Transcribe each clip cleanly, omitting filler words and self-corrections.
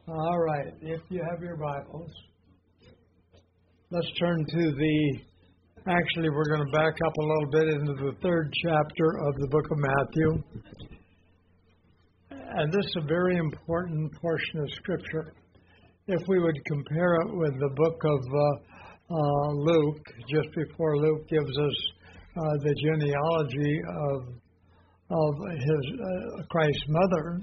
All right. If you have your Bibles, let's turn to actually we're going to back up a little bit into the third chapter of the book of Matthew. And this is a very important portion of Scripture. If we would compare it with the book of Luke, just before Luke gives us the genealogy of his Christ's mother,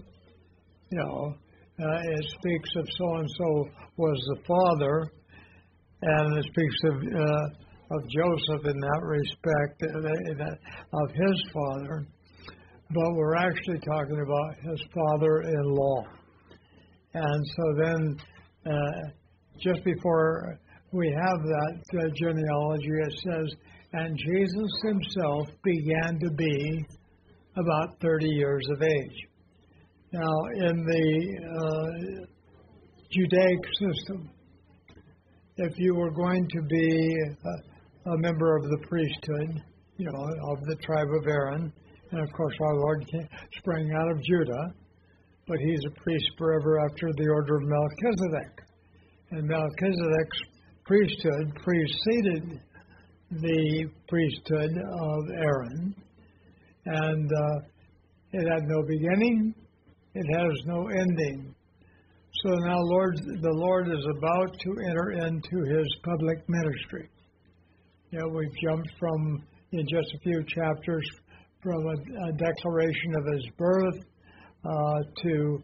it speaks of so-and-so was the father, and it speaks of Joseph in that respect, of his father. But we're actually talking about his father-in-law. And so then, just before we have that genealogy, it says, and Jesus himself began to be about 30 years of age. Now, in the Judaic system, if you were going to be a member of the priesthood, of the tribe of Aaron, and of course our Lord sprang out of Judah, but he's a priest forever after the order of Melchizedek. And Melchizedek's priesthood preceded the priesthood of Aaron, and it had no beginning. It has no ending. So now the Lord is about to enter into his public ministry. We've jumped from, in just a few chapters, from a declaration of his birth to,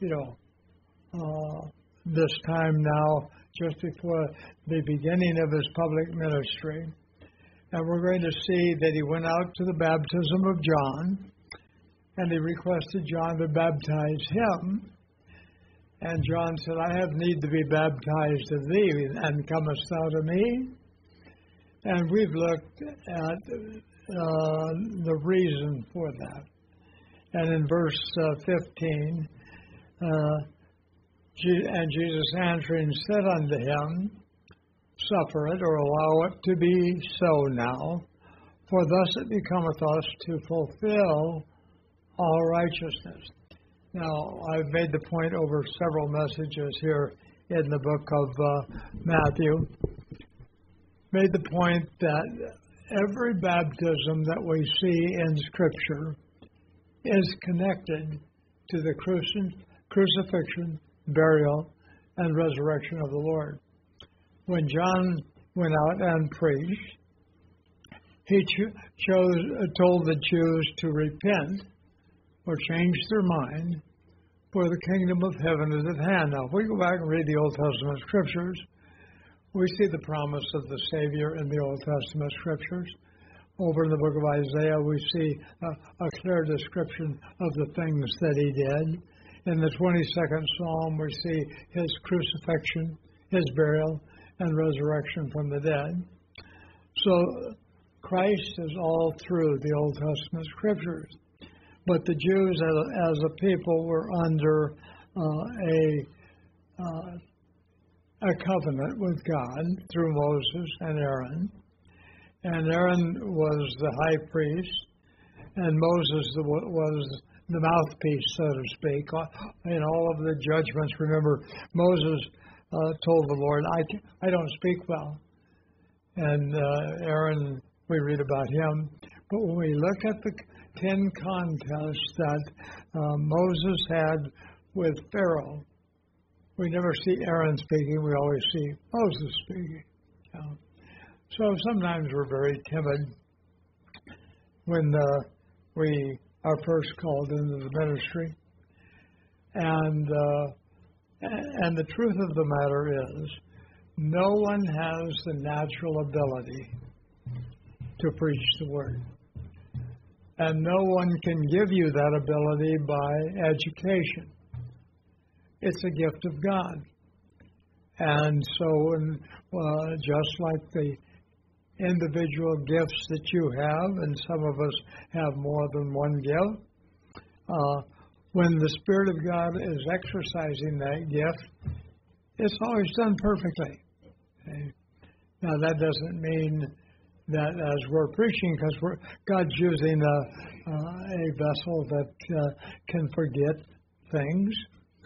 this time now, just before the beginning of his public ministry. And we're going to see that he went out to the baptism of John, and he requested John to baptize him. And John said, I have need to be baptized of thee, and comest thou to me? And we've looked at the reason for that. And in verse 15, and Jesus answering said unto him, suffer it, or allow it to be so now, for thus it becometh us to fulfill all righteousness. Now, I've made the point over several messages here in the book of Matthew, made the point that every baptism that we see in Scripture is connected to the crucifixion, burial, and resurrection of the Lord. When John went out and preached, he told the Jews to repent or change their mind, for the kingdom of heaven is at hand. Now, if we go back and read the Old Testament Scriptures, we see the promise of the Savior in the Old Testament Scriptures. Over in the book of Isaiah, we see a clear description of the things that he did. In the 22nd Psalm, we see his crucifixion, his burial, and resurrection from the dead. So Christ is all through the Old Testament Scriptures. But the Jews as a people were under a covenant with God through Moses and Aaron. And Aaron was the high priest, and Moses was the mouthpiece, so to speak, in all of the judgments. Remember, Moses told the Lord, I don't speak well. And Aaron, we read about him. But when we look at the 10 contests that Moses had with Pharaoh, we never see Aaron speaking, we always see Moses speaking. So sometimes we're very timid when we are first called into the ministry. And the truth of the matter is, no one has the natural ability to preach the Word. And no one can give you that ability by education. It's a gift of God. And so, just like the individual gifts that you have, and some of us have more than one gift, when the Spirit of God is exercising that gift, it's always done perfectly. Okay? Now, that doesn't mean that as we're preaching, because God's using a vessel that can forget things,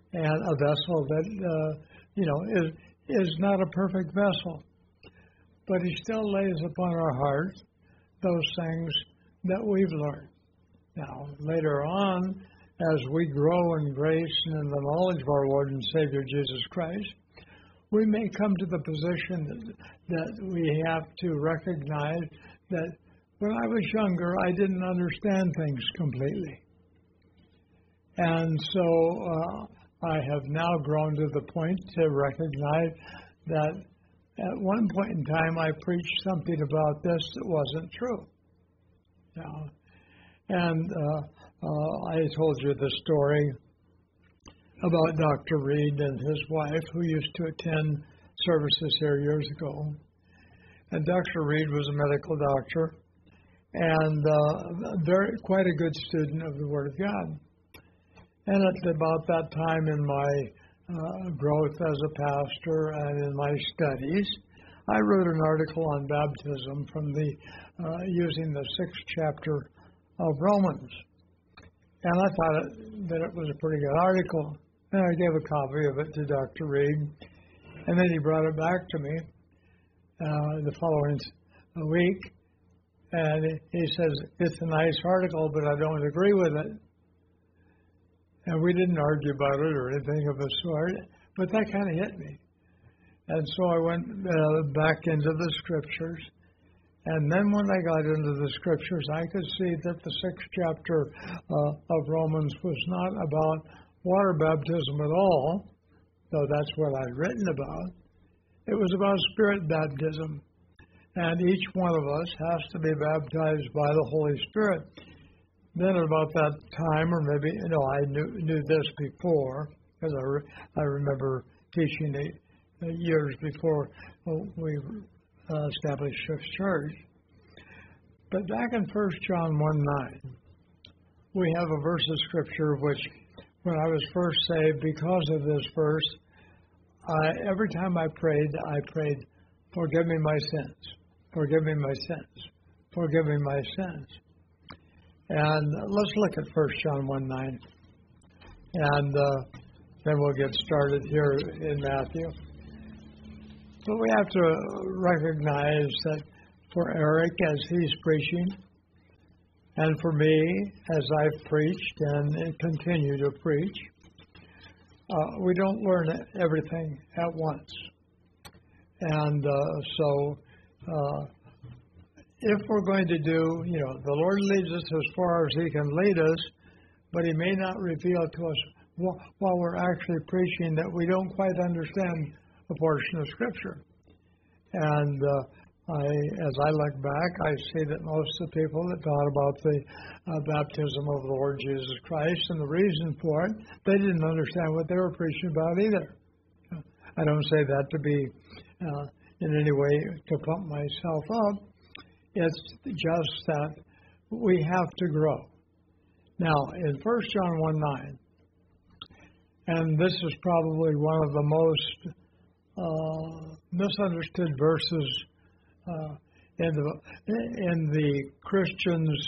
and a vessel that, is not a perfect vessel. But He still lays upon our hearts those things that we've learned. Now, later on, as we grow in grace and in the knowledge of our Lord and Savior Jesus Christ, we may come to the position that we have to recognize that when I was younger, I didn't understand things completely. And so I have now grown to the point to recognize that at one point in time I preached something about this that wasn't true. And I told you the story about Dr. Reed and his wife who used to attend services here years ago. And Dr. Reed was a medical doctor and quite a good student of the Word of God. And at about that time in my growth as a pastor and in my studies, I wrote an article on baptism from using the 6th chapter of Romans. And I thought that it was a pretty good article. And I gave a copy of it to Dr. Reed. And then he brought it back to me the following week. And he says, it's a nice article, but I don't agree with it. And we didn't argue about it or anything of the sort. But that kind of hit me. And so I went back into the Scriptures. And then when I got into the Scriptures, I could see that the 6th chapter of Romans was not about water baptism at all, though that's what I'd written about. It was about Spirit baptism. And each one of us has to be baptized by the Holy Spirit. Then at about that time, or maybe, I knew this before, because I remember teaching it years before we established Shift Church. But back in 1 John 1:9, we have a verse of Scripture which, when I was first saved, because of this verse, every time I prayed, forgive me my sins, forgive me my sins, forgive me my sins. And let's look at 1 John 1:9, and then we'll get started here in Matthew. But we have to recognize that for Eric, as he's preaching, and for me, as I've preached and continue to preach, we don't learn everything at once. And so if we're going to do, the Lord leads us as far as He can lead us, but He may not reveal to us while we're actually preaching that we don't quite understand a portion of Scripture. And as I look back, I see that most of the people that taught about the baptism of the Lord Jesus Christ and the reason for it, they didn't understand what they were preaching about either. I don't say that to be in any way to pump myself up. It's just that we have to grow. Now, in 1 John 1:9, and this is probably one of the most misunderstood verses in the Christians'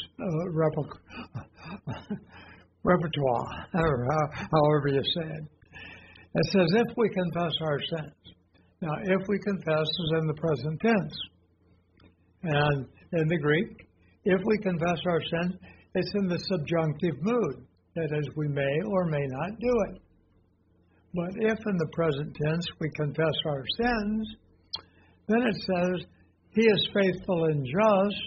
repertoire, or however you say it. It says, if we confess our sins. Now, if we confess is in the present tense. And in the Greek, if we confess our sins, it's in the subjunctive mood. That is, we may or may not do it. But if in the present tense we confess our sins, then it says, He is faithful and just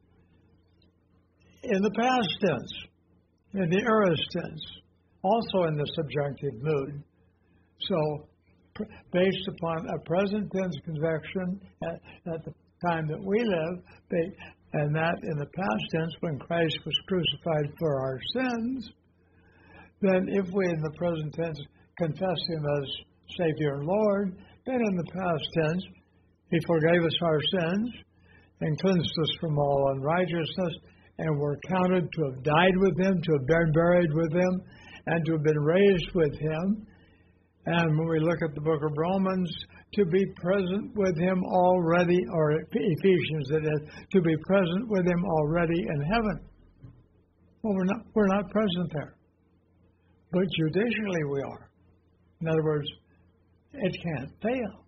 in the past tense, in the aorist tense, also in the subjunctive mood. So, based upon a present tense confession at the time that we live, and that in the past tense when Christ was crucified for our sins, then if we in the present tense confess Him as Savior and Lord, then in the past tense He forgave us our sins and cleansed us from all unrighteousness, and we're counted to have died with Him, to have been buried with Him, and to have been raised with Him. And when we look at the book of Romans, to be present with Him already, or Ephesians it is, to be present with Him already in heaven. Well, we're not present there. But judicially we are. In other words, it can't fail.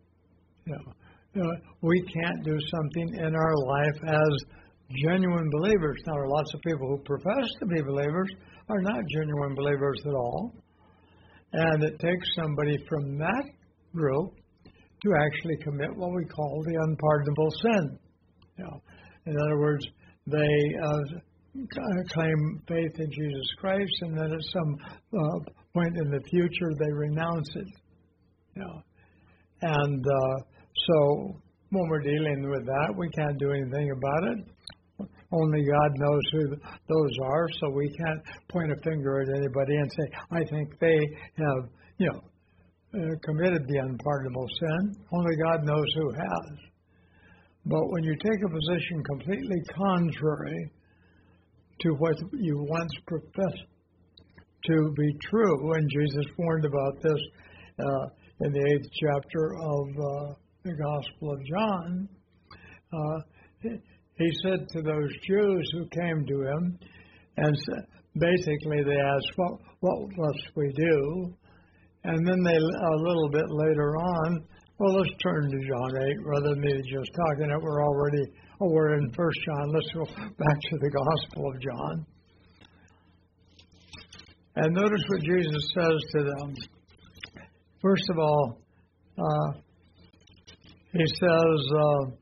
We can't do something in our life as genuine believers. Now, there are lots of people who profess to be believers are not genuine believers at all. And it takes somebody from that group to actually commit what we call the unpardonable sin. In other words, they claim faith in Jesus Christ, and then at some point in the future they renounce it. And so when we're dealing with that, we can't do anything about it. Only God knows who those are, so we can't point a finger at anybody and say, I think they have, committed the unpardonable sin. Only God knows who has. But when you take a position completely contrary to what you once professed to be true, and Jesus warned about this in the 8th chapter of the Gospel of John, he said to those Jews who came to him, and basically they asked, what must we do? And then they, a little bit later on, well, let's turn to John 8 rather than me just talking it. We're in 1 John. Let's go back to the Gospel of John. And notice what Jesus says to them. First of all, he says,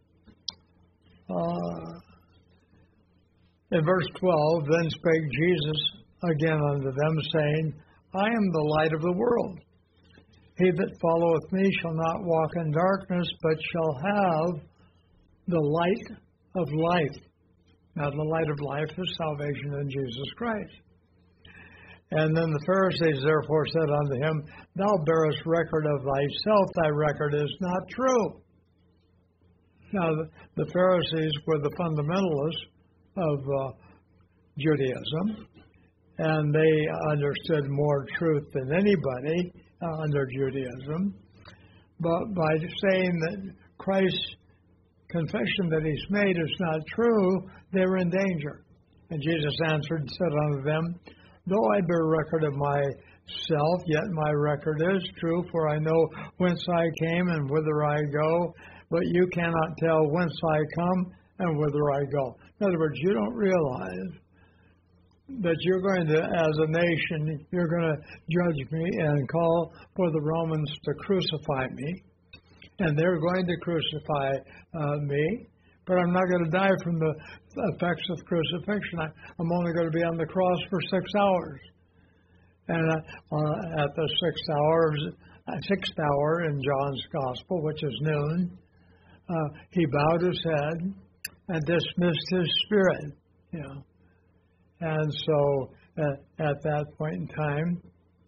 in verse 12, then spake Jesus again unto them, saying, I am the light of the world. He that followeth me shall not walk in darkness, but shall have the light of life. Now, the light of life is salvation in Jesus Christ. And then the Pharisees therefore said unto him, Thou bearest record of thyself, thy record is not true. Now, the Pharisees were the fundamentalists of Judaism, and they understood more truth than anybody under Judaism. But by saying that Christ's confession that he's made is not true, they were in danger. And Jesus answered and said unto them, Though I bear record of myself, yet my record is true, for I know whence I came and whither I go, but you cannot tell whence I come and whither I go. In other words, you don't realize that you're going to, as a nation, you're going to judge me and call for the Romans to crucify me. And they're going to crucify me, but I'm not going to die from the effects of crucifixion. I'm only going to be on the cross for 6 hours. And at the sixth hour in John's Gospel, which is noon, he bowed his head and dismissed his spirit. And so at that point in time,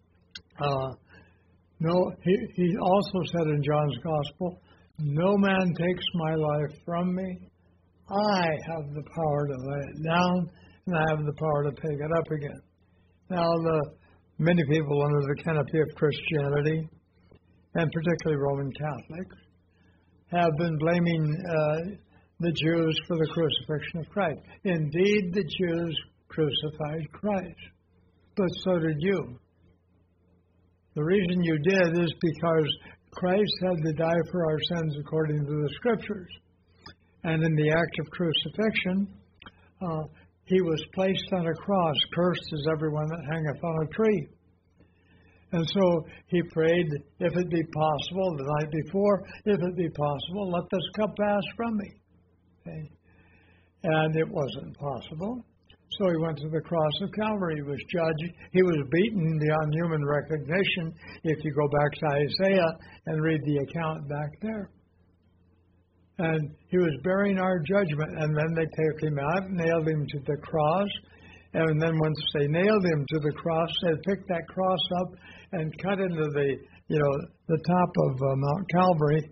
he also said in John's Gospel, no man takes my life from me. I have the power to lay it down, and I have the power to take it up again. Now, many people under the canopy of Christianity, and particularly Roman Catholics, have been blaming the Jews for the crucifixion of Christ. Indeed, the Jews crucified Christ, but so did you. The reason you did is because Christ had to die for our sins according to the Scriptures. And in the act of crucifixion, he was placed on a cross. Cursed is everyone that hangeth on a tree. And so he prayed, if it be possible, the night before, if it be possible, let this cup pass from me. Okay? And it wasn't possible. So he went to the cross of Calvary. He was judged. He was beaten beyond human recognition if you go back to Isaiah and read the account back there. And he was bearing our judgment. And then they took him out, nailed him to the cross. And then once they nailed him to the cross, they picked that cross up and cut into the top of Mount Calvary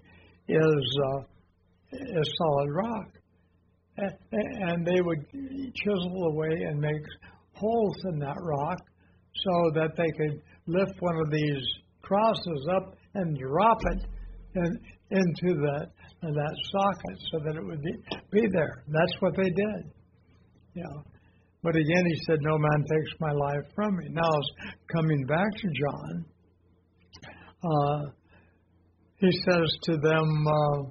is solid rock. And they would chisel away and make holes in that rock so that they could lift one of these crosses up and drop it into that socket so that it would be there. That's what they did. But again, he said, no man takes my life from me. Now, coming back to John, he says to them,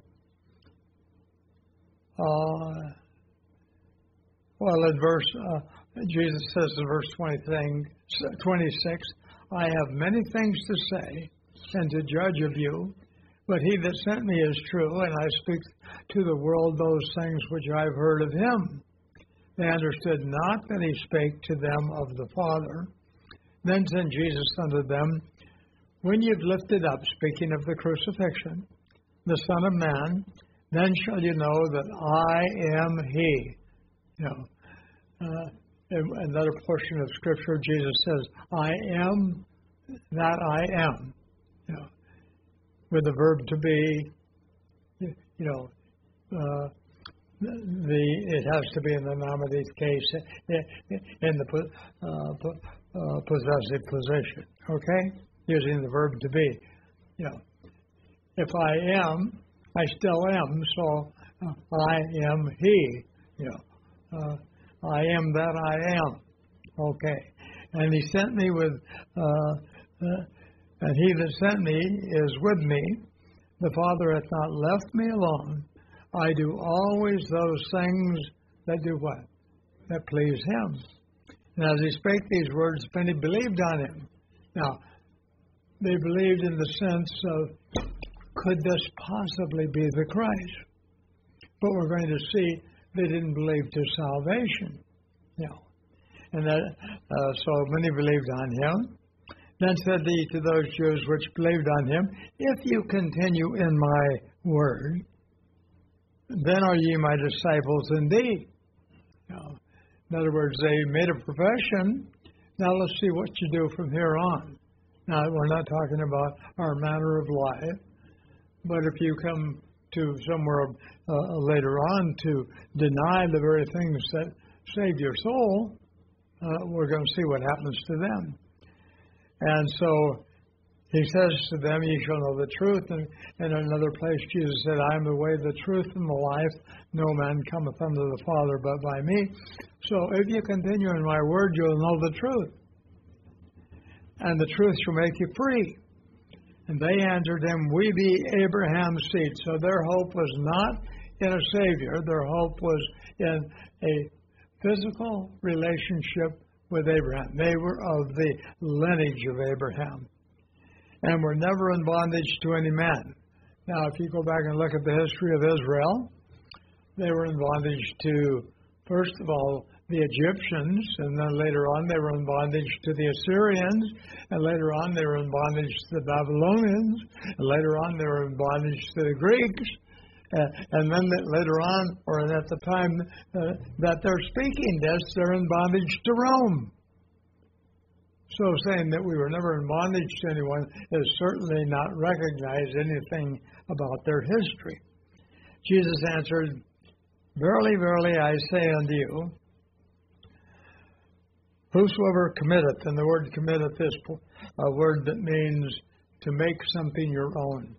Jesus says in verse 26, I have many things to say and to judge of you, but he that sent me is true, and I speak to the world those things which I've heard of him. They understood not that he spake to them of the Father. Then said Jesus unto them, when you've lifted up, speaking of the crucifixion, the Son of Man, then shall you know that I am he. In another portion of Scripture, Jesus says, I am that I am. With the verb to be, it has to be in the nominative case in the possessive position. Okay, using the verb to be. If I am, I still am. So I am he. I am that I am. Okay, and he sent me with. And he that sent me is with me. The Father hath not left me alone. I do always those things that do what? That please him. And as he spake these words, many believed on him. Now, they believed in the sense of, could this possibly be the Christ? But we're going to see they didn't believe to salvation. And that, so many believed on him. Then said he to those Jews which believed on him, if you continue in my word, then are ye my disciples indeed. In other words, they made a profession. Now let's see what you do from here on. Now, we're not talking about our manner of life, but if you come to somewhere later on to deny the very things that save your soul, we're going to see what happens to them. And so he says to them, ye shall know the truth. And in another place, Jesus said, I am the way, the truth, and the life. No man cometh unto the Father but by me. So if you continue in my word, you'll know the truth. And the truth shall make you free. And they answered him, we be Abraham's seed. So their hope was not in a Savior. Their hope was in a physical relationship with Abraham. They were of the lineage of Abraham and were never in bondage to any man. Now, if you go back and look at the history of Israel, they were in bondage to, first of all, the Egyptians, and then later on they were in bondage to the Assyrians, and later on they were in bondage to the Babylonians, and later on they were in bondage to the Greeks. And then later on, or at the time that they're speaking this, they're in bondage to Rome. So saying that we were never in bondage to anyone is certainly not recognize anything about their history. Jesus answered, verily, verily, I say unto you, whosoever committeth, and the word committeth is a word that means to make something your own.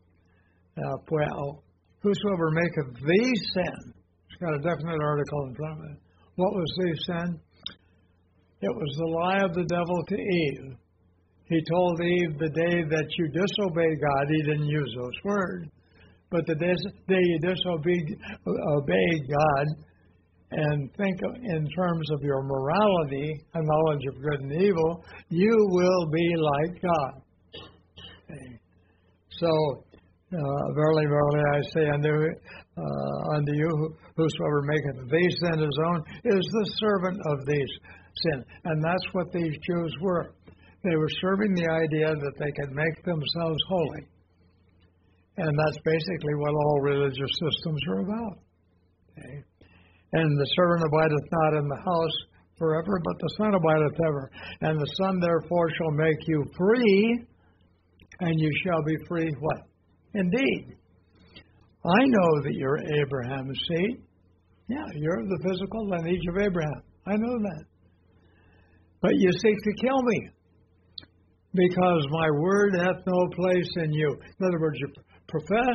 Whosoever maketh thee sin, it's got a definite article in front of it. What was thee sin? It was the lie of the devil to Eve. He told Eve the day that you disobey God, he didn't use those words, but the day you disobey God and think in terms of your morality and knowledge of good and evil, you will be like God. Okay. So, verily, verily, I say unto you, whosoever maketh these sin his own is the servant of these sin. And that's what these Jews were. They were serving the idea that they could make themselves holy. And that's basically what all religious systems are about. Okay? And the servant abideth not in the house forever, but the Son abideth ever. And the Son therefore shall make you free, and you shall be free what? Indeed. I know that you're Abraham's seed. Yeah, you're the physical lineage of Abraham. I know that. But you seek to kill me because my word hath no place in you. In other words, you profess,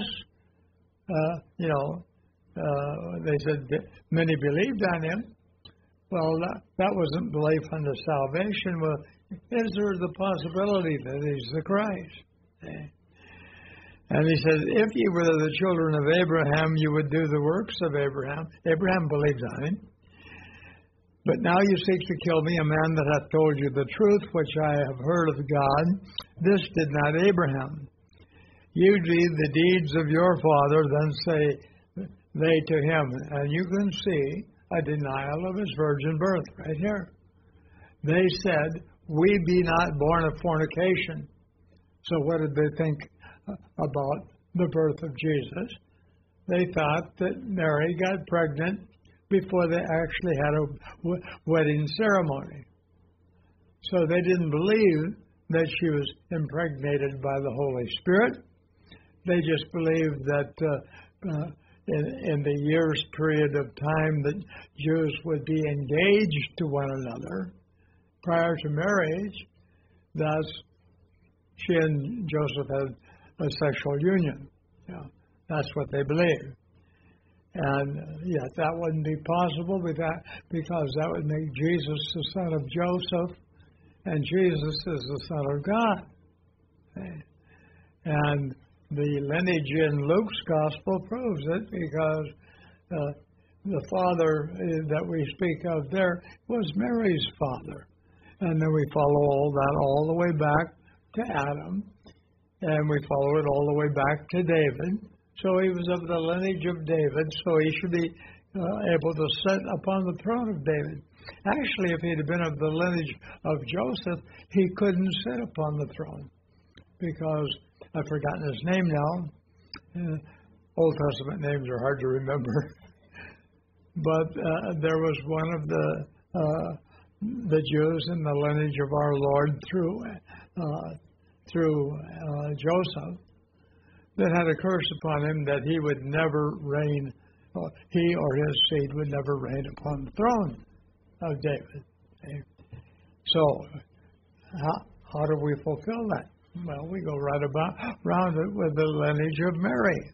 they said many believed on him. Well, that wasn't belief unto salvation. Well, is there the possibility that he's the Christ? And he says, if ye were the children of Abraham, you would do the works of Abraham. Abraham believed on him. But now you seek to kill me, a man that hath told you the truth, which I have heard of God. This did not Abraham. You did the deeds of your father, then say they to him. And you can see a denial of his virgin birth right here. They said, we be not born of fornication. So what did they think about the birth of Jesus? They thought that Mary got pregnant before they actually had a wedding ceremony. So they didn't believe that she was impregnated by the Holy Spirit. They just believed that in the years period of time that Jews would be engaged to one another prior to marriage, thus she and Joseph had a sexual union. That's what they believed. And yet that wouldn't be possible because that would make Jesus the son of Joseph, and Jesus is the Son of God. And the lineage in Luke's Gospel proves it, because the father that we speak of there was Mary's father. And then we follow all that all the way back to Adam, and we follow it all the way back to David. So he was of the lineage of David, so he should be able to sit upon the throne of David. Actually, if he'd have been of the lineage of Joseph, he couldn't sit upon the throne, because I've forgotten his name now. Old Testament names are hard to remember. But there was one of the Jews in the lineage of our Lord through Joseph, that had a curse upon him that he would never reign, he or his seed would never reign upon the throne of David. So, how do we fulfill that? Well, we go right around it with the lineage of Mary.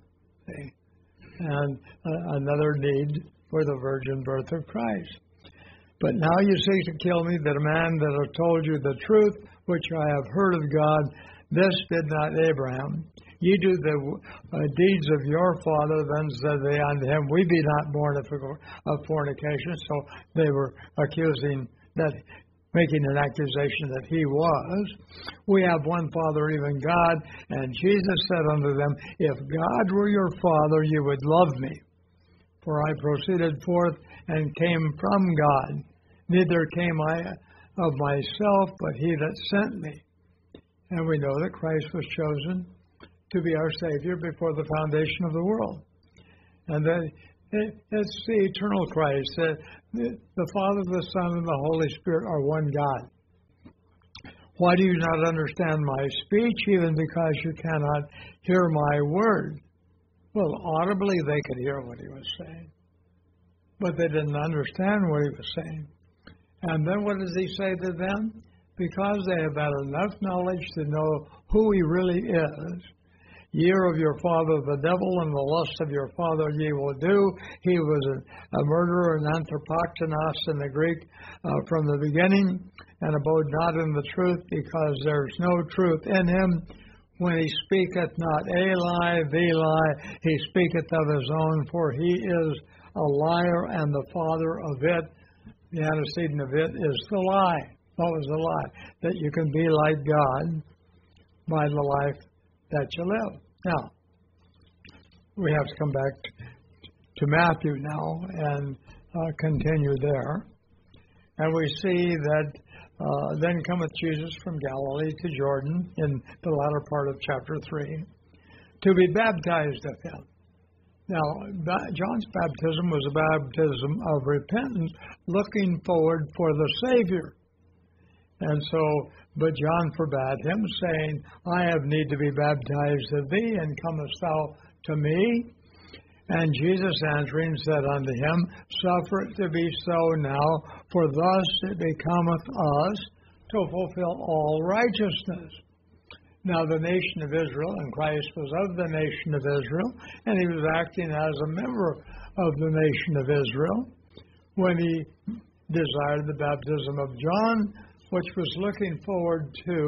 And another need for the virgin birth of Christ. But now you seek to kill me, that a man that hath told you the truth, which I have heard of God, this did not Abraham. Ye do the deeds of your father, then said they unto him, we be not born of fornication. So they were accusing that, making an accusation that he was. We have one Father, even God. And Jesus said unto them, if God were your Father, you would love me. For I proceeded forth and came from God. Neither came I of myself, but he that sent me. And we know that Christ was chosen to be our Savior before the foundation of the world. And that it's the eternal Christ. The Father, the Son, and the Holy Spirit are one God. Why do you not understand my speech, even because you cannot hear my word? Well, audibly they could hear what he was saying, but they didn't understand what he was saying. And then what does he say to them? Because they have had enough knowledge to know who he really is. Ye are of your father the devil, and the lust of your father ye will do. He was a murderer, an anthropoktanos in the Greek from the beginning, and abode not in the truth, because there is no truth in him. When he speaketh not a lie, the lie, he speaketh of his own, for he is a liar and the father of it. The antecedent of it is the lie. What was the lie? That you can be like God by the life that you live. Now, we have to come back to Matthew now and continue there. And we see that then cometh Jesus from Galilee to Jordan in the latter part of chapter 3 to be baptized of him. Now, John's baptism was a baptism of repentance, looking forward for the Savior. And so, but John forbade him, saying, I have need to be baptized of thee, and comest thou to me? And Jesus answering said unto him, suffer it to be so now, for thus it becometh us to fulfill all righteousness. Now the nation of Israel, and Christ was of the nation of Israel, and he was acting as a member of the nation of Israel when he desired the baptism of John, which was looking forward to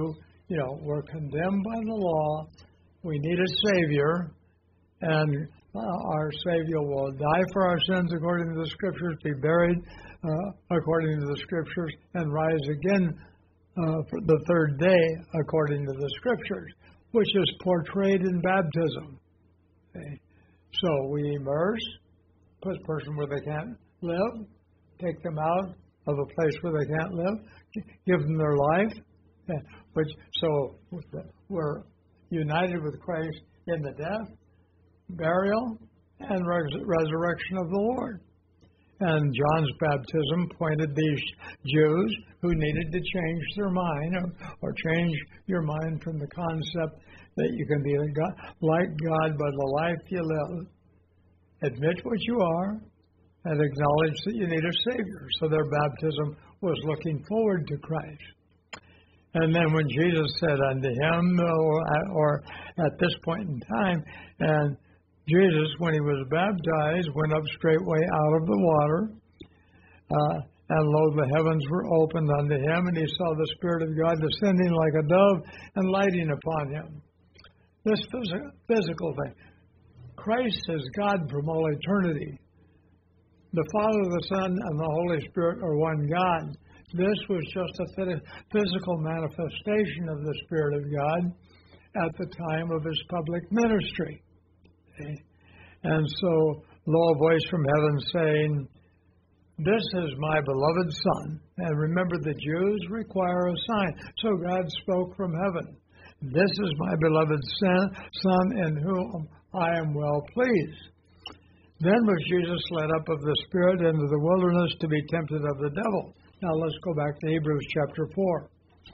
we're condemned by the law. We need a Savior, and our Savior will die for our sins according to the Scriptures, be buried according to the Scriptures, and rise again for the third day according to the Scriptures, which is portrayed in baptism. Okay? So we immerse, put a person where they can't live, take them out of a place where they can't live, give them their life. So we're united with Christ in the death, burial, and resurrection of the Lord. And John's baptism pointed these Jews who needed to change their mind or change your mind from the concept that you can be like God by the life you live. Admit what you are and acknowledge that you need a Savior. So their baptism was looking forward to Christ. And then when Jesus said unto him, or at this point in time, and Jesus, when he was baptized, went up straightway out of the water, and lo, the heavens were opened unto him, and he saw the Spirit of God descending like a dove and lighting upon him. This physical thing. Christ is God from all eternity. The Father, the Son, and the Holy Spirit are one God. This was just a physical manifestation of the Spirit of God at the time of his public ministry. Okay? And so, lo, a voice from heaven saying, this is my beloved Son. And remember, the Jews require a sign. So God spoke from heaven. This is my beloved Son in whom I am well pleased. Then was Jesus led up of the Spirit into the wilderness to be tempted of the devil. Now let's go back to Hebrews chapter 4.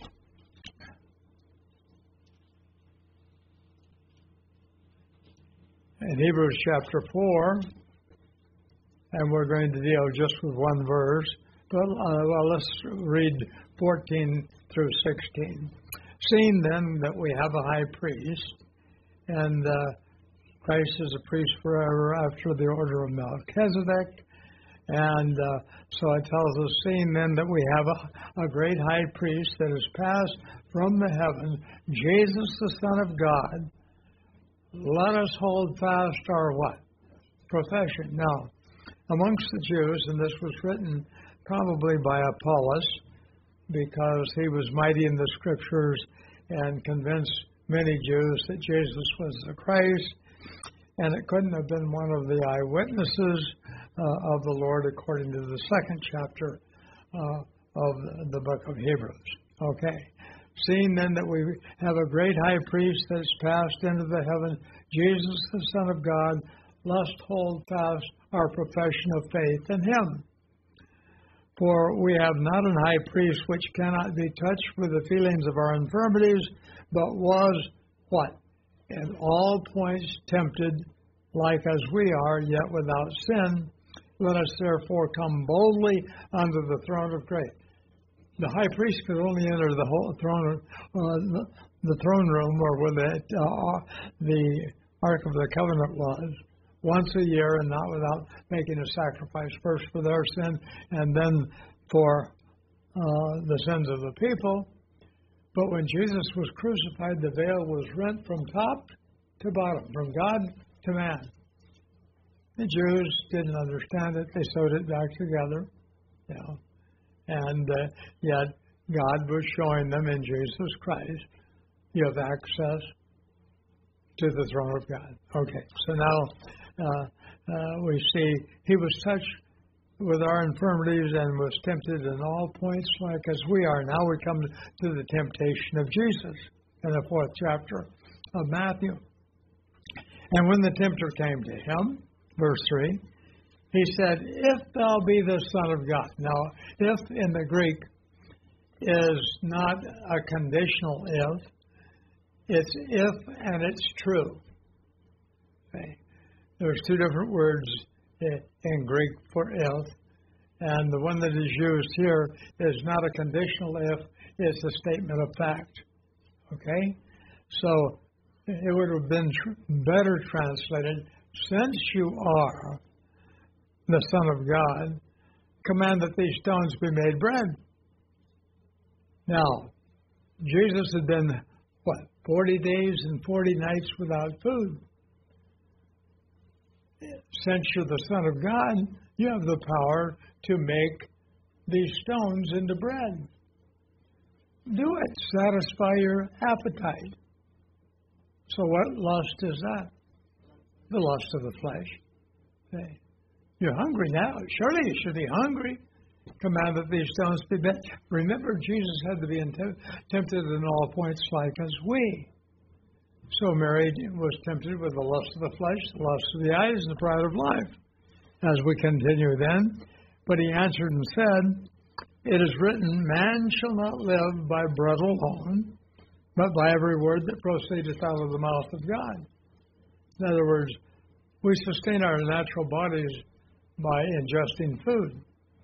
In Hebrews chapter 4, and we're going to deal just with one verse, but let's read 14 through 16. Seeing then that we have a high priest, and Christ is a priest forever after the order of Melchizedek, and so it tells us, seeing then that we have a great high priest that is passed from the heavens, Jesus the Son of God, let us hold fast our what? Profession. Now, amongst the Jews, and this was written probably by Apollos, because he was mighty in the Scriptures and convinced many Jews that Jesus was the Christ, and it couldn't have been one of the eyewitnesses of the Lord according to the second chapter of the book of Hebrews. Okay. Seeing then that we have a great high priest that is passed into the heaven, Jesus the Son of God, let's hold fast our profession of faith in him. For we have not an high priest which cannot be touched with the feelings of our infirmities, but was what? In all points tempted, like as we are, yet without sin. Let us therefore come boldly unto the throne of grace. The high priest could only enter the whole throne room, or where the Ark of the Covenant was, once a year, and not without making a sacrifice first for their sin and then for the sins of the people. But when Jesus was crucified, the veil was rent from top to bottom, from God to man. The Jews didn't understand it. They sewed it back together. And yet God was showing them in Jesus Christ, you have access to the throne of God. Okay, so now we see he was touched with our infirmities and was tempted in all points like as we are. Now we come to the temptation of Jesus in the 4th chapter of Matthew. And when the tempter came to him, verse 3, he said, if thou be the Son of God. Now, if in the Greek is not a conditional if, it's if and it's true. Okay. There's two different words in Greek for if, and the one that is used here is not a conditional if, it's a statement of fact. Okay? So it would have been better translated, since you are the Son of God, command that these stones be made bread. Now, Jesus had been, 40 days and 40 nights without food. Since you're the Son of God, you have the power to make these stones into bread. Do it. Satisfy your appetite. So what lust is that? The lust of the flesh. Okay. You're hungry now. Surely you should be hungry. Command that these stones be bread. Remember, Jesus had to be tempted in all points like as we. So Mary was tempted with the lust of the flesh, the lust of the eyes, and the pride of life. As we continue then, but he answered and said, it is written, man shall not live by bread alone, but by every word that proceedeth out of the mouth of God. In other words, we sustain our natural bodies by ingesting food.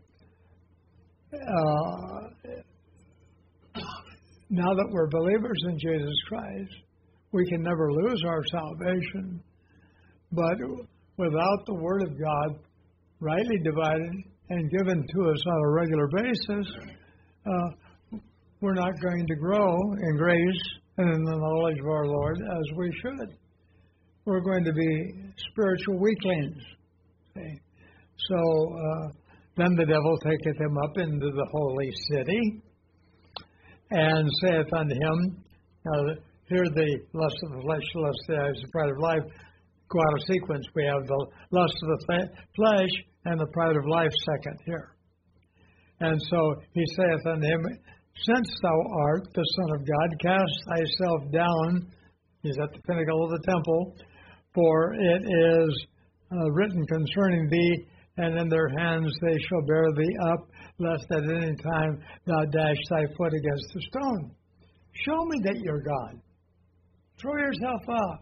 Now that we're believers in Jesus Christ, we can never lose our salvation. But without the Word of God rightly divided and given to us on a regular basis, we're not going to grow in grace and in the knowledge of our Lord as we should. We're going to be spiritual weaklings. Okay? So then the devil taketh him up into the holy city and saith unto him, here the lust of the flesh, the lust of the eyes, the pride of life go out of sequence. We have the lust of the flesh and the pride of life second here. And so he saith unto him, since thou art the Son of God, cast thyself down. He's at the pinnacle of the temple. For it is written concerning thee, and in their hands they shall bear thee up, lest at any time thou dash thy foot against a stone. Show me that you're God. Throw yourself up.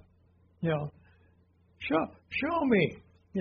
Show me,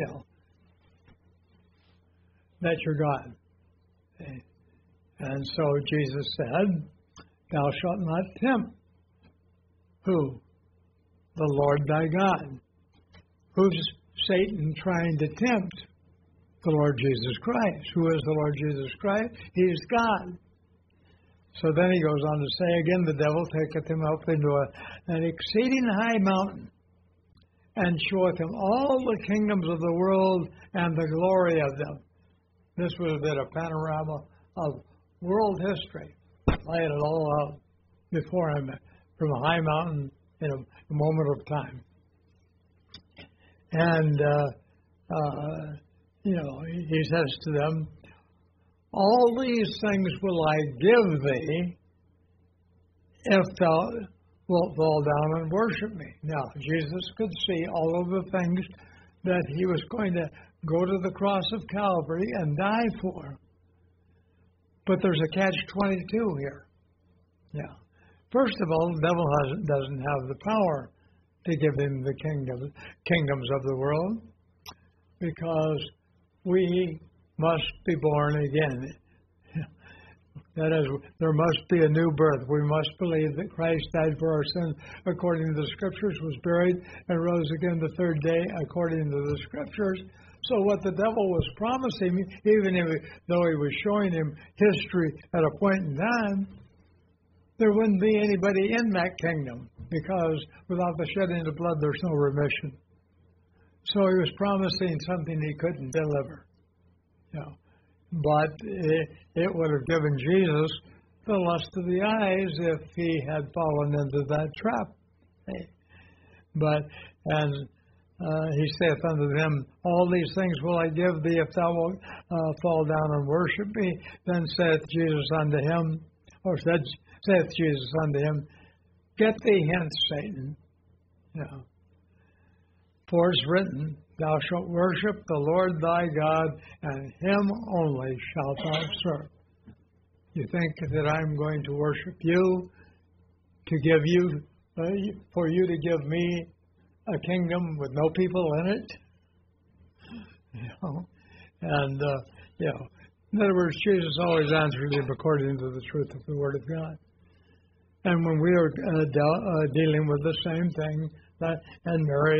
that you're God. Okay. And so Jesus said, thou shalt not tempt. Who? The Lord thy God. Who's Satan trying to tempt? The Lord Jesus Christ. Who is the Lord Jesus Christ? He is God. So then he goes on to say, again, the devil taketh him up into an exceeding high mountain, and showeth him all the kingdoms of the world and the glory of them. This would have been a panorama of world history, laying it all out before him from a high mountain in a moment of time. And, he says to them, all these things will I give thee if thou wilt fall down and worship me. Now, Jesus could see all of the things that he was going to go to the cross of Calvary and die for. But there's a catch-22 here. Yeah. First of all, the devil doesn't have the power to give him the kingdoms of the world, because we must be born again. That is, there must be a new birth. We must believe that Christ died for our sins according to the Scriptures, was buried, and rose again the third day according to the Scriptures. So what the devil was promising, even though he was showing him history at a point in time, there wouldn't be anybody in that kingdom, because without the shedding of blood, there's no remission. So he was promising something he couldn't deliver. But it would have given Jesus the lust of the eyes if he had fallen into that trap. And he saith unto them, all these things will I give thee if thou wilt fall down and worship me. Then saith Jesus unto him, saith Jesus unto him, get thee hence, Satan. For it's written, thou shalt worship the Lord thy God, and him only shalt thou serve. You think that I'm going to worship you, to give you, for you to give me a kingdom with no people in it? And, in other words, Jesus always answered him according to the truth of the Word of God. And when we are dealing with the same thing, and Mary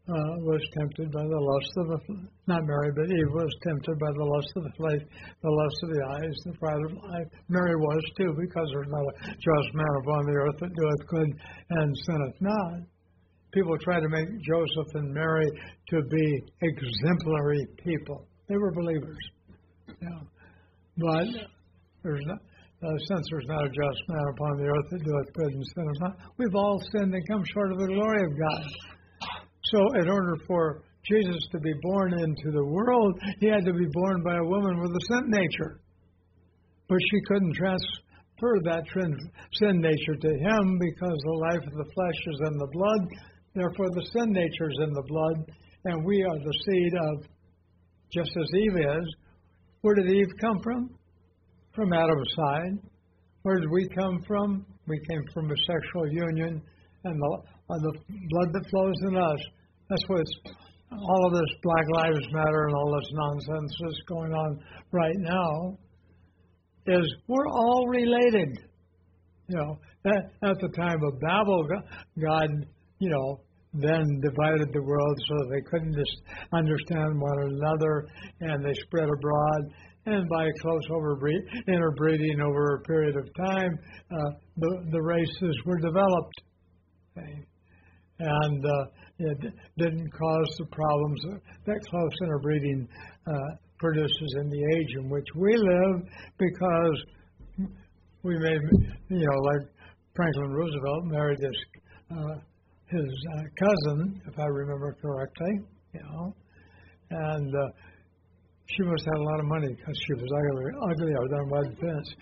was tempted by the lust of the, not Mary, but Eve was tempted by the lust of the flesh, the lust of the eyes, the pride of life. Mary was too, because there's not a just man upon the earth that doeth good and sinneth not. People try to make Joseph and Mary to be exemplary people. They were believers. Yeah. But there's not, since there's not a just man upon the earth that doeth good and sinneth not, we've all sinned and come short of the glory of God. So in order for Jesus to be born into the world, he had to be born by a woman with a sin nature. But she couldn't transfer that sin nature to him because the life of the flesh is in the blood. Therefore, the sin nature is in the blood, and we are the seed of, just as Eve is. Where did Eve come from? From Adam's side. Where did we come from? We came from a sexual union, and the blood that flows in us. That's what all of this Black Lives Matter and all this nonsense that's going on right now is we're all related. You know, at the time of Babel, God, then divided the world so that they couldn't just understand one another, and they spread abroad. And by close interbreeding over a period of time, the races were developed. Okay? And it didn't cause the problems that close interbreeding produces in the age in which we live, because we made, like Franklin Roosevelt married his cousin, if I remember correctly, and she must have a lot of money because she was uglier than Bud Pence.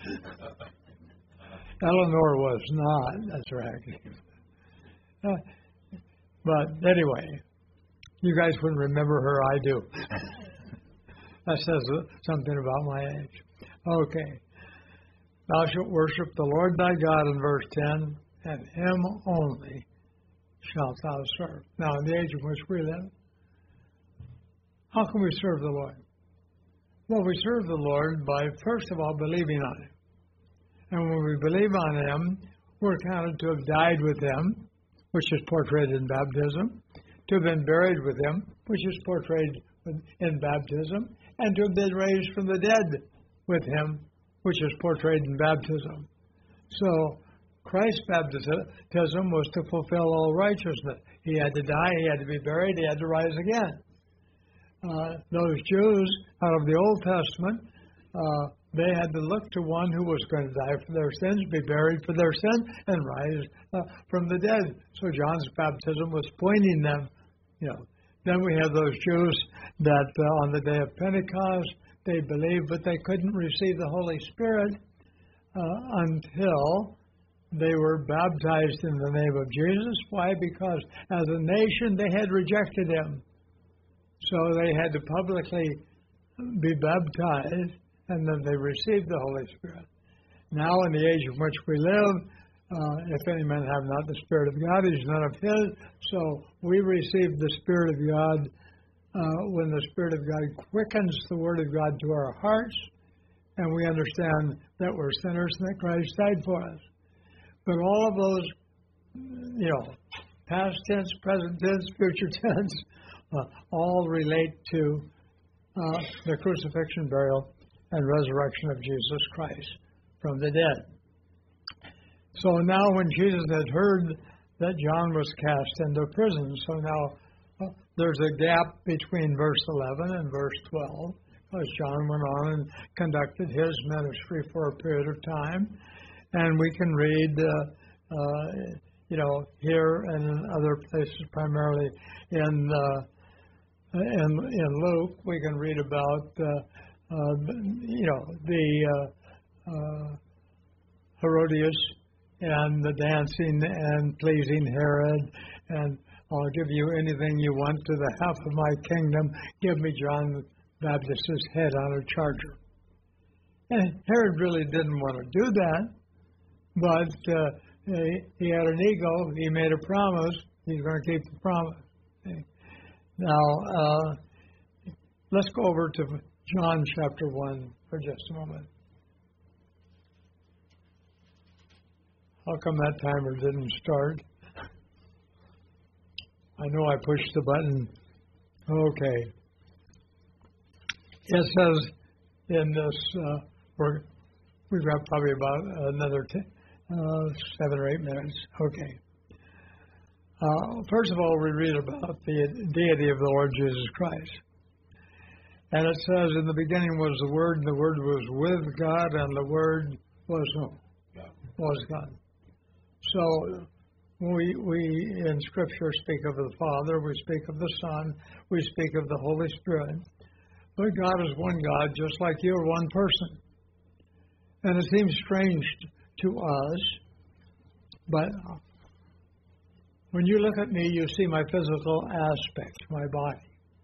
Eleanor was not, that's right. But anyway, you guys wouldn't remember her, I do. That says something about my age. Okay. Thou shalt worship the Lord thy God in verse 10, and him only shalt thou serve. Now, in the age in which we live, how can we serve the Lord? Well, we serve the Lord by, first of all, believing on him. And when we believe on him, we're counted to have died with him, which is portrayed in baptism, to have been buried with him, which is portrayed in baptism, and to have been raised from the dead with him, which is portrayed in baptism. So Christ's baptism was to fulfill all righteousness. He had to die, he had to be buried, he had to rise again. Those Jews out of the Old Testament, they had to look to one who was going to die for their sins, be buried for their sins, and rise from the dead. So John's baptism was pointing them. Then we have those Jews that on the day of Pentecost, they believed, but they couldn't receive the Holy Spirit until they were baptized in the name of Jesus. Why? Because as a nation, they had rejected him. So they had to publicly be baptized, and then they received the Holy Spirit. Now, in the age in which we live, if any man have not the Spirit of God, he is none of his. So we receive the Spirit of God when the Spirit of God quickens the Word of God to our hearts, and we understand that we're sinners and that Christ died for us. But all of those, past tense, present tense, future tense, all relate to the crucifixion, burial, and resurrection of Jesus Christ from the dead. So now when Jesus had heard that John was cast into prison, so now there's a gap between verse 11 and verse 12, because John went on and conducted his ministry for a period of time. And we can read, here and in other places, primarily in Luke, we can read about, Herodias and the dancing and pleasing Herod, and I'll give you anything you want to the half of my kingdom. Give me John the Baptist's head on a charger. And Herod really didn't want to do that, but he had an ego. He made a promise. He's going to keep the promise. Okay. Now, let's go over to John chapter 1 for just a moment. How come that timer didn't start? I know I pushed the button. Okay. It says in this, we've got probably about another 7 or 8 minutes. Okay. First of all, we read about the deity of the Lord Jesus Christ. And it says, in the beginning was the Word, and the Word was with God, and the Word was who? Was God. So we in Scripture speak of the Father, we speak of the Son, we speak of the Holy Spirit. But God is one God, just like you are one person. And it seems strange to us, but when you look at me, you see my physical aspect, my body.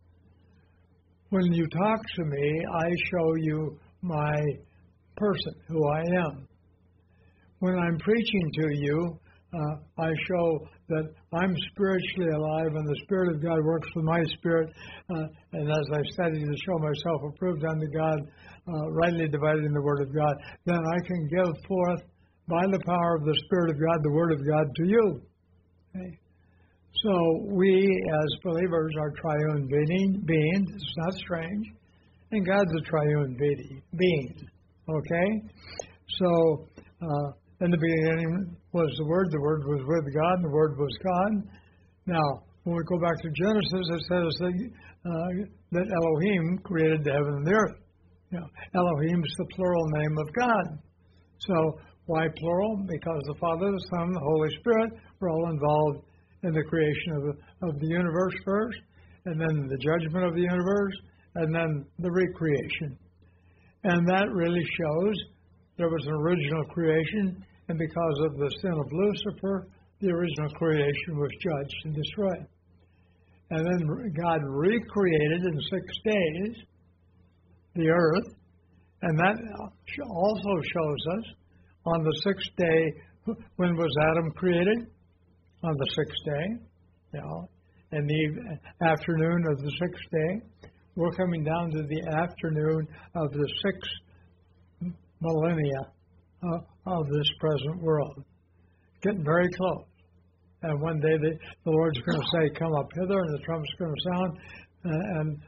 When you talk to me, I show you my person, who I am. When I'm preaching to you, I show that I'm spiritually alive and the Spirit of God works with my spirit. And as I study to show myself approved unto God, rightly dividing the Word of God, then I can give forth by the power of the Spirit of God the Word of God to you. Okay? So we as believers are triune beings. It's not strange. And God's a triune being. Okay? So in the beginning was the Word was with God, and the Word was God. Now, when we go back to Genesis, it says that Elohim created the heaven and the earth. You know, Elohim is the plural name of God. So why plural? Because the Father, the Son, the Holy Spirit were all involved in the creation of the universe first, and then the judgment of the universe, and then the recreation. And that really shows there was an original creation, and because of the sin of Lucifer, the original creation was judged and destroyed. And then God recreated in 6 days the earth, and that also shows us on the 6th day, when was Adam created? On the 6th day, in the afternoon of the 6th day. We're coming down to the afternoon of the 6th millennia of this present world. Getting very close. And one day the Lord's going to say, come up hither, and the trump's going to sound, and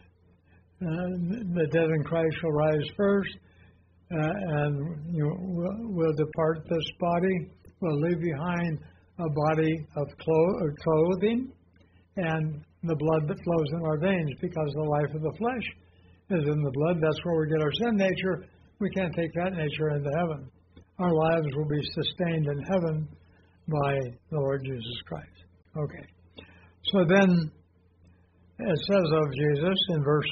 the dead in Christ shall rise first, and we'll depart this body. We'll leave behind a body of clothing and the blood that flows in our veins, because the life of the flesh is in the blood. That's where we get our sin nature. We can't take that nature into heaven. Our lives will be sustained in heaven by the Lord Jesus Christ. Okay. So then it says of Jesus in verse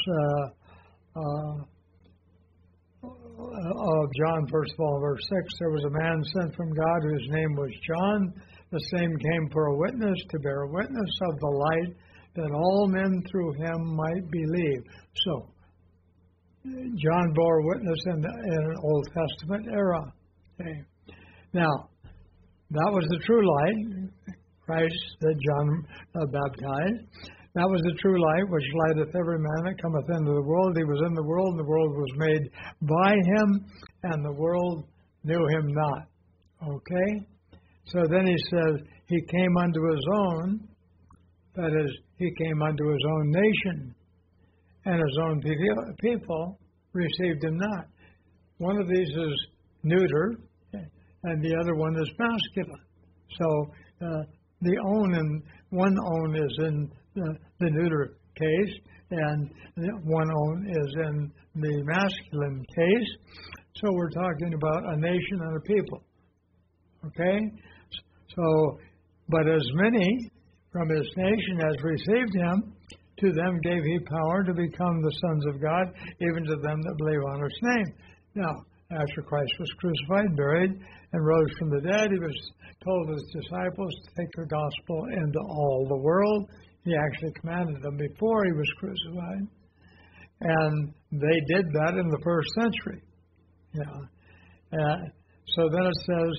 of John, first of all, verse 6, there was a man sent from God whose name was John. The same came for a witness, to bear witness of the light, that all men through him might believe. So, John bore witness in an Old Testament era. Okay. Now, that was the true light, Christ that John baptized. That was the true light, which lighteth every man that cometh into the world. He was in the world, and the world was made by him, and the world knew him not. Okay? So then he says, he came unto his own, that is, he came unto his own nation, and his own people received him not. One of these is neuter, and the other one is masculine. So the own and one own is in the neuter case, and one own is in the masculine case. So we're talking about a nation and a people. Okay? So, but as many from his nation as received him, to them gave he power to become the sons of God, even to them that believe on his name. Now, after Christ was crucified, buried, and rose from the dead, he was told his disciples to take the gospel into all the world. He actually commanded them before he was crucified. And they did that in the first century. So then it says,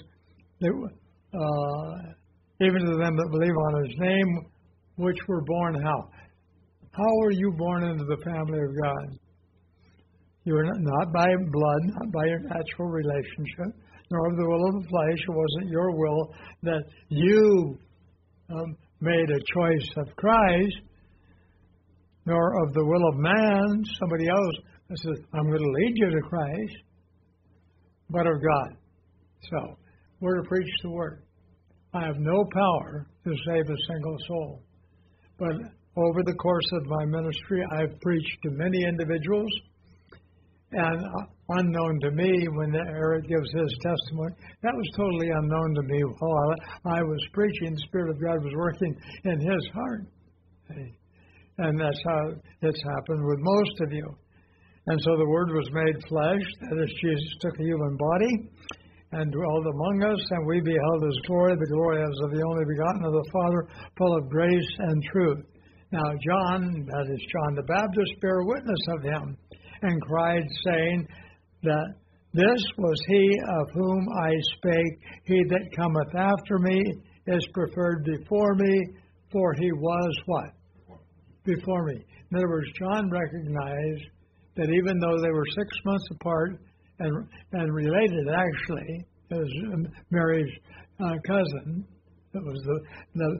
even to them that believe on his name, which were born how? How were you born into the family of God? You were not by blood, not by your natural relationship, nor of the will of the flesh. It wasn't your will that you made a choice of Christ, nor of the will of man, somebody else that says, I'm going to lead you to Christ, but of God. So, we're to preach the Word. I have no power to save a single soul. But over the course of my ministry, I've preached to many individuals, and unknown to me, when Eric gives his testimony, that was totally unknown to me. While I was preaching, the Spirit of God was working in his heart. And that's how it's happened with most of you. And so the Word was made flesh, that is, Jesus took a human body and dwelled among us, and we beheld his glory, the glory as of the only begotten of the Father, full of grace and truth. Now John, that is John the Baptist, bare witness of him, and cried, saying that this was he of whom I spake, he that cometh after me is preferred before me, for he was what? Before me. In other words, John recognized that even though they were 6 months apart and related, actually, as Mary's cousin, that was the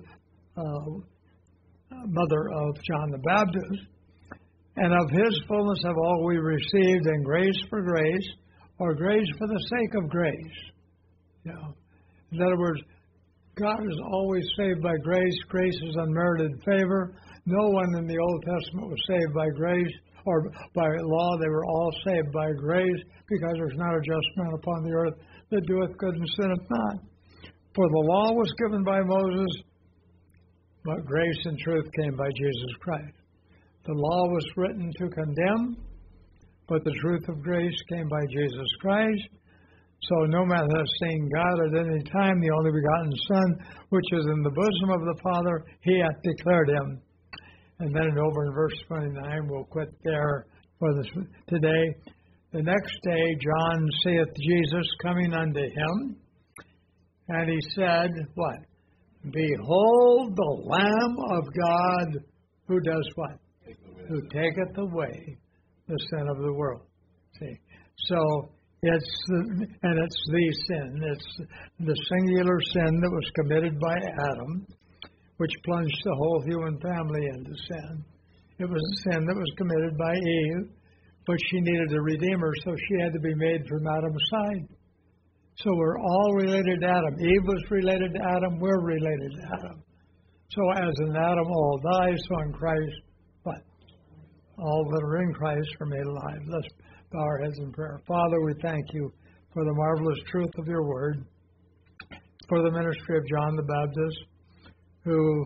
mother of John the Baptist, and of his fullness have all we received, and grace for grace, or grace for the sake of grace. You know, in other words, God is always saved by grace. Grace is unmerited favor. No one in the Old Testament was saved by grace or by law. They were all saved by grace, because there's not a just man upon the earth that doeth good and sinneth not. For the law was given by Moses, but grace and truth came by Jesus Christ. The law was written to condemn, but the truth of grace came by Jesus Christ. So no man has seen God at any time, the only begotten Son, which is in the bosom of the Father, he hath declared him. And then over in verse 29, we'll quit there for this today. The next day John seeth Jesus coming unto him, and he said, what? Behold the Lamb of God, who does what? Who taketh away the sin of the world. See, so it's the sin. It's the singular sin that was committed by Adam, which plunged the whole human family into sin. It was a sin that was committed by Eve, but she needed a redeemer, so she had to be made from Adam's side. So we're all related to Adam. Eve was related to Adam. We're related to Adam. So as in Adam all die, so in Christ, what? All that are in Christ are made alive. Let's bow our heads in prayer. Father, we thank you for the marvelous truth of your word, for the ministry of John the Baptist, who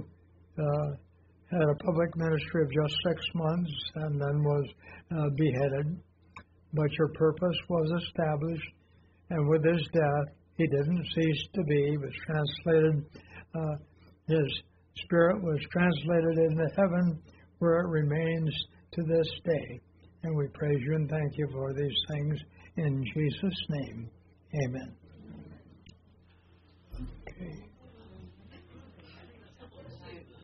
had a public ministry of just 6 months and then was beheaded. But your purpose was established, and with his death, he didn't cease to be. He was translated, his spirit was translated into heaven, where it remains to this day. And we praise you and thank you for these things in Jesus' name. Amen. Okay.